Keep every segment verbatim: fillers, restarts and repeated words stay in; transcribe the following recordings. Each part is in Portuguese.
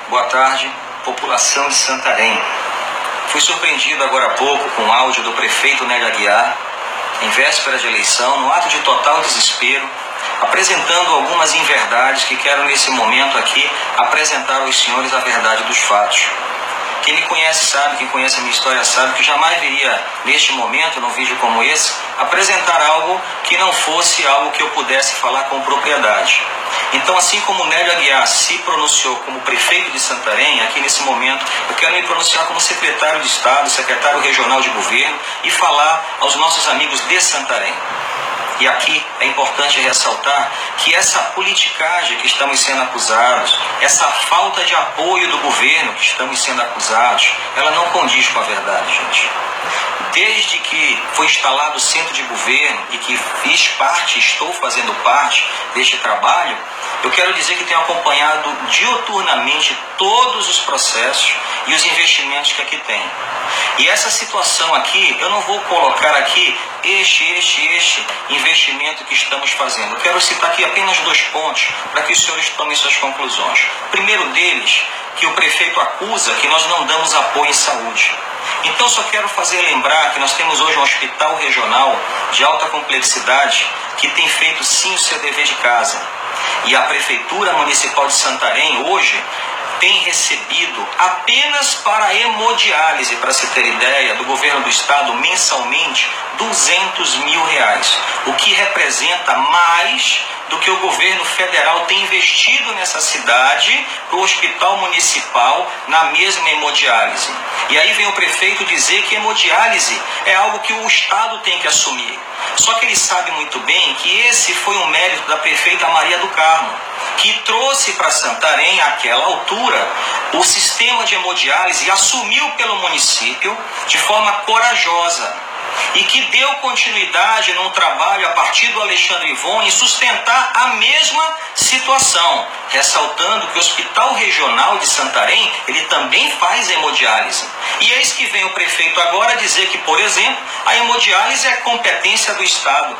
Boa tarde, população de Santarém. Fui surpreendido agora há pouco com o áudio do prefeito Nélio Aguiar, em véspera de eleição, no ato de total desespero, apresentando algumas inverdades que quero nesse momento aqui apresentar aos senhores a verdade dos fatos. Quem me conhece sabe, quem conhece a minha história sabe que jamais viria, neste momento, num vídeo como esse, apresentar algo que não fosse algo que eu pudesse falar com propriedade. Então, assim como o Nélio Aguiar se pronunciou como prefeito de Santarém, aqui nesse momento, eu quero me pronunciar como secretário de Estado, secretário regional de governo e falar aos nossos amigos de Santarém. E aqui é importante ressaltar que essa politicagem que estamos sendo acusados, essa falta de apoio do governo que estamos sendo acusados, ela não condiz com a verdade, gente. Desde que foi instalado o centro de governo e que fiz parte, estou fazendo parte deste trabalho, eu quero dizer que tenho acompanhado diuturnamente todos os processos e os investimentos que aqui tem. E essa situação aqui, eu não vou colocar aqui este, este, este investimento que estamos fazendo. Eu quero citar aqui apenas dois pontos para que os senhores tomem suas conclusões. O primeiro deles, que o prefeito acusa que nós não damos apoio em saúde. Então, só quero fazer lembrar que nós temos hoje um hospital regional de alta complexidade que tem feito sim o seu dever de casa. E a Prefeitura Municipal de Santarém hoje tem recebido apenas para hemodiálise, para se ter ideia, do governo do estado mensalmente duzentos mil reais, o que representa mais do que o governo federal tem investido nessa cidade para o hospital municipal na mesma hemodiálise. E aí vem o prefeito dizer que hemodiálise é algo que o estado tem que assumir. Só que ele sabe muito bem que esse foi um mérito da prefeita Maria do Carmo, que trouxe para Santarém, àquela altura, o sistema de hemodiálise e assumiu pelo município de forma corajosa. E que deu continuidade num trabalho a partir do Alexandre Von em sustentar a mesma situação, ressaltando que o Hospital Regional de Santarém, ele também faz hemodiálise. E eis que vem o prefeito agora dizer que, por exemplo, a hemodiálise é competência do Estado.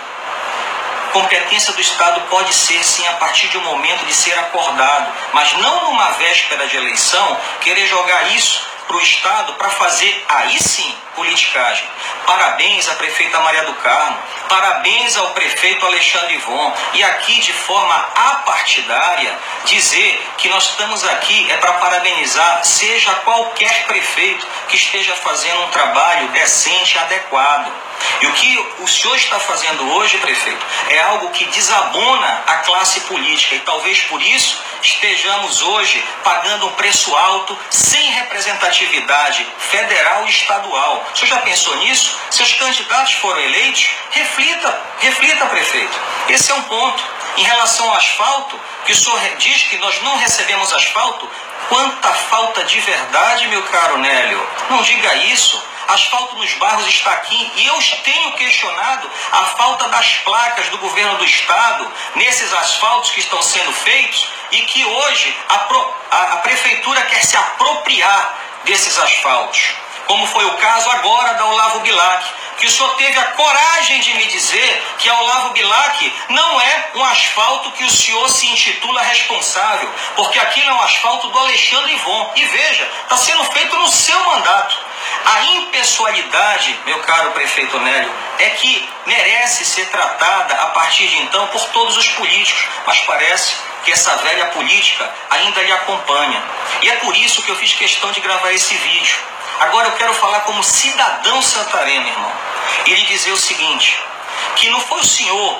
Competência do Estado pode ser, sim, a partir de um momento de ser acordado, mas não numa véspera de eleição, querer jogar isso para o Estado para fazer, aí sim, politicagem. Parabéns à prefeita Maria do Carmo, parabéns ao prefeito Alexandre Von, e aqui de forma apartidária dizer que nós estamos aqui é para parabenizar seja qualquer prefeito que esteja fazendo um trabalho decente e adequado. E o que o senhor está fazendo hoje, prefeito, é algo que desabona a classe política e talvez por isso estejamos hoje pagando um preço alto sem representatividade federal e estadual. O senhor já pensou nisso? Se os candidatos foram eleitos, reflita, reflita, prefeito. Esse é um ponto. Em relação ao asfalto, que o senhor diz que nós não recebemos asfalto, quanta falta de verdade, meu caro Nélio. Não diga isso. Asfalto nos bairros está aqui e eu tenho questionado a falta das placas do governo do estado nesses asfaltos que estão sendo feitos e que hoje a, pro, a, a prefeitura quer se apropriar desses asfaltos, como foi o caso agora da Olavo Bilac, que o senhor teve a coragem de me dizer que a Olavo Bilac não é um asfalto que o senhor se intitula responsável, porque aquilo é um asfalto do Alexandre Von. E veja, está sendo feito no seu mandato. A impessoalidade, meu caro prefeito Nélio, é que merece ser tratada a partir de então por todos os políticos, mas parece que essa velha política ainda lhe acompanha. E é por isso que eu fiz questão de gravar esse vídeo. Agora eu quero falar como cidadão santareno, irmão, e lhe dizer o seguinte, que não foi o senhor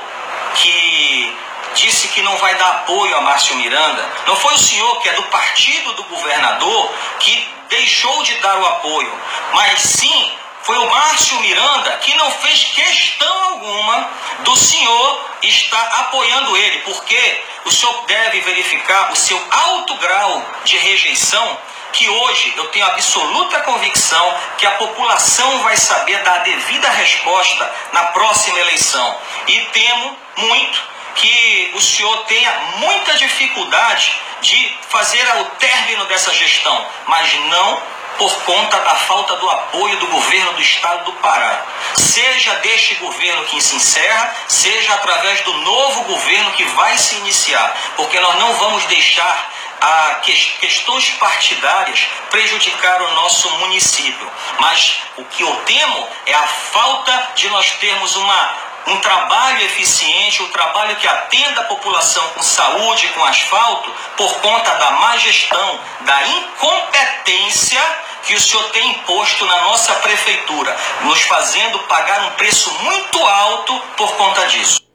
que disse que não vai dar apoio a Márcio Miranda, não foi o senhor que é do partido do governador que deixou de dar o apoio, mas sim foi o Márcio Miranda que não fez questão alguma do senhor estar apoiando ele, porque o senhor deve verificar o seu alto grau de rejeição, que hoje eu tenho absoluta convicção que a população vai saber dar a devida resposta na próxima eleição. E temo muito que o senhor tenha muita dificuldade de fazer o término dessa gestão, mas não por conta da falta do apoio do governo do estado do Pará. Seja deste governo que se encerra, seja através do novo governo que vai se iniciar, porque nós não vamos deixar a questões partidárias prejudicar o nosso município. Mas o que eu temo é a falta de nós termos uma, um trabalho eficiente, um trabalho que atenda a população com saúde, com asfalto, por conta da má gestão, da incompetência que o senhor tem imposto na nossa prefeitura, nos fazendo pagar um preço muito alto por conta disso.